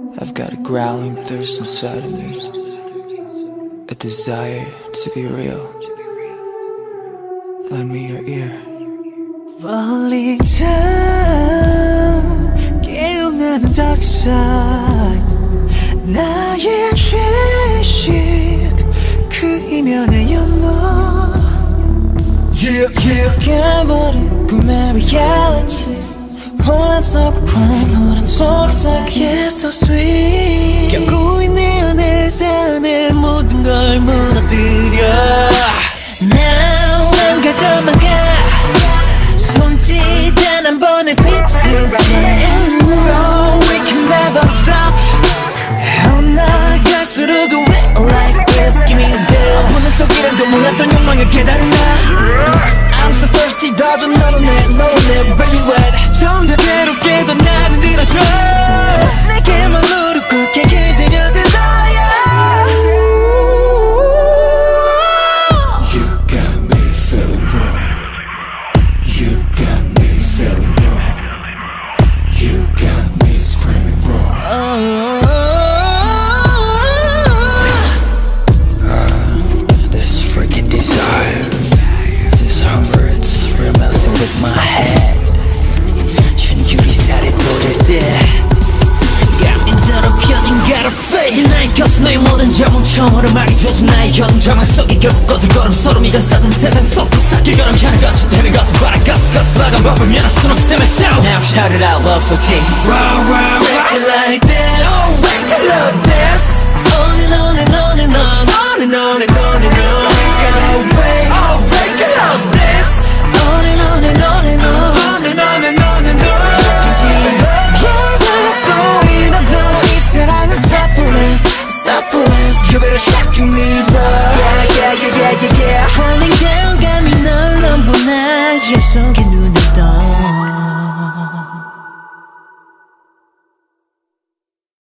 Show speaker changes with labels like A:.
A: I've got a growling thirst inside of me, a desire to be real. Lend me your ear.
B: 멀리 참 깨어나는 dark side, 나의 죄식 그 이면에 연너.
A: Yeah, yeah. 깨버린 꿈의 reality, 혼란 속 황홀한 속삭여 so sweet.
B: 결국 내 안에 내 모든 걸 무너뜨려. Now 난 가져만 가, 손짓 단 한 번에 휩쓸게. So we can never stop. 나갈수록 wet like this. Give me the deal. 보는 속이란도 몰랐던 욕망을 깨달은 나. I'm so thirsty. 다져 너로 내 very wet. 좀 더 괴롭게도 나를 들어줘. 내게만 무릎 꿇게 기다려 desire.
A: You got me feeling wrong. You got me feeling wrong. You got me screaming wrong. This freaking desire, this hunger, it's real messing with my head.
B: 전율이 살에 돋을 때 감이 더럽혀진 got a face. 나의 곁은 너의 모든 자몽처럼 말이 젖은 나의 현장만 속에 결국 거들걸음 소름이가 썩은 세상 속 삭힐거름 향한 것이 되는 것은 바람 가스 마감 법을 면할 순 없음을 싸워. Now shout it out, love so taste.
A: Round, round.